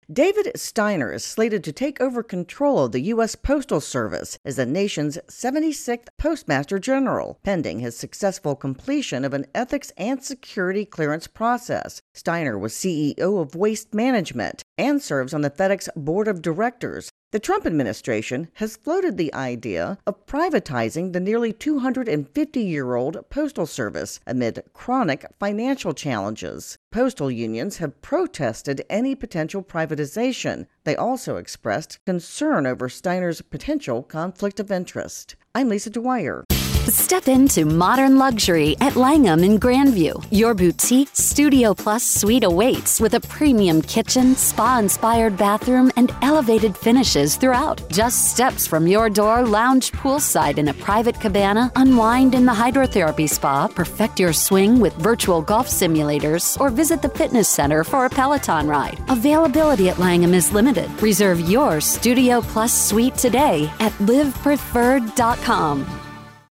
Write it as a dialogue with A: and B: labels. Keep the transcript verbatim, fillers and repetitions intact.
A: David Steiner is slated to take over control of the U S Postal Service as the nation's seventy-sixth Postmaster General, pending his successful completion of an ethics and security clearance process. Steiner was C E O of Waste Management and serves on the FedEx Board of Directors. The Trump administration has floated the idea of privatizing the nearly two hundred fifty-year-old Postal Service amid chronic financial challenges. Postal unions have protested any potential privatization. They also expressed concern over Steiner's potential conflict of interest. I'm Lisa Dwyer.
B: Step into modern luxury at Langham in Grandview. Your boutique Studio Plus suite awaits with a premium kitchen, spa-inspired bathroom, and elevated finishes throughout. Just steps from your door, lounge poolside in a private cabana, unwind in the hydrotherapy spa, perfect your swing with virtual golf simulators, or visit the fitness center for a Peloton ride. Availability at Langham is limited. Reserve your Studio Plus suite today at live preferred dot com.